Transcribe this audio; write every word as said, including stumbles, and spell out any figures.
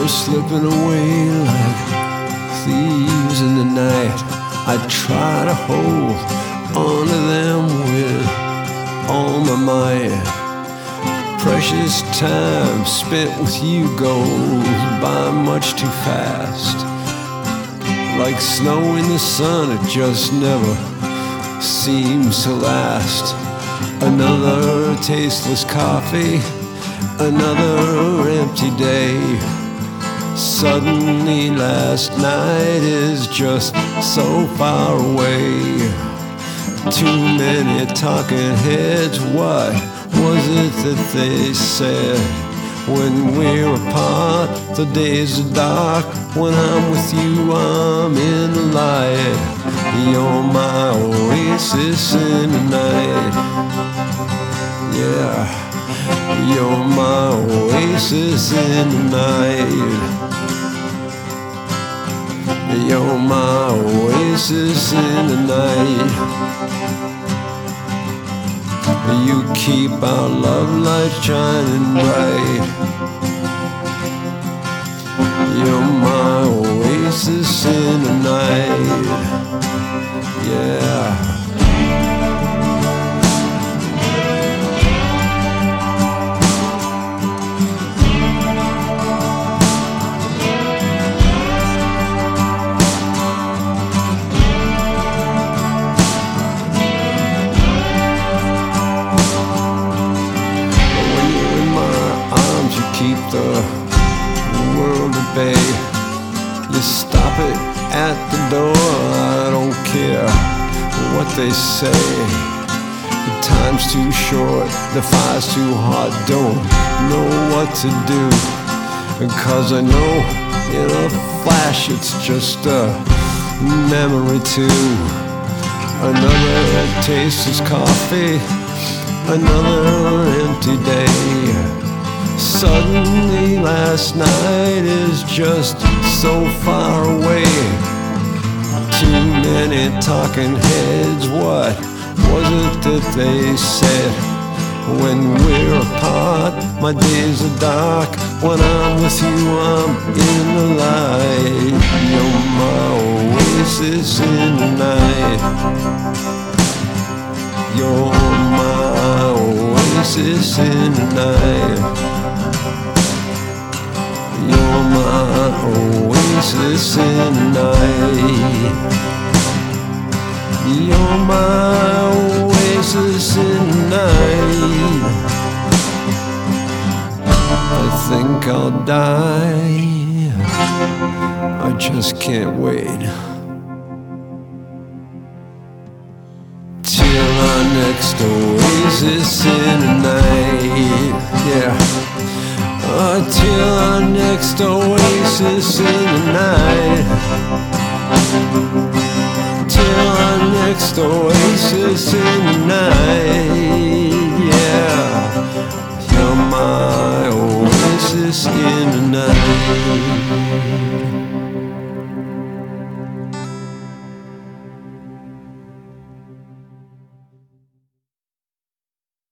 slipping away like thieves in the night. I try to hold on to them with all my might. Precious time spent with you goes by much too fast. Like snow in the sun, it just never seems to last. Another tasteless coffee, another empty day. Suddenly last night is just so far away. Too many talking heads, what was it that they said? When we're apart, the days are dark. When I'm with you, I'm in the light. You're my oasis in the night. Yeah, you're my oasis in the night. You're my oasis in the night. You keep our love light shining bright. You're my oasis in the night. Yeah. Keep the world at bay. You stop it at the door. I don't care what they say. The time's too short, the fire's too hot. Don't know what to do, because I know in a flash it's just a memory too. Another tasteless coffee, another empty day. Suddenly last night is just so far away. Too many talking heads, what was it that they said? When we're apart, my days are dark. When I'm with you, I'm in the light. You're my oasis in the night. You're my oasis in the night. You're my oasis in the night. You're my oasis in the night. I think I'll die. I just can't wait till our next oasis in the night. Yeah. Until our next oasis in the night. Till our next oasis in the night. Yeah, you're my oasis in the night.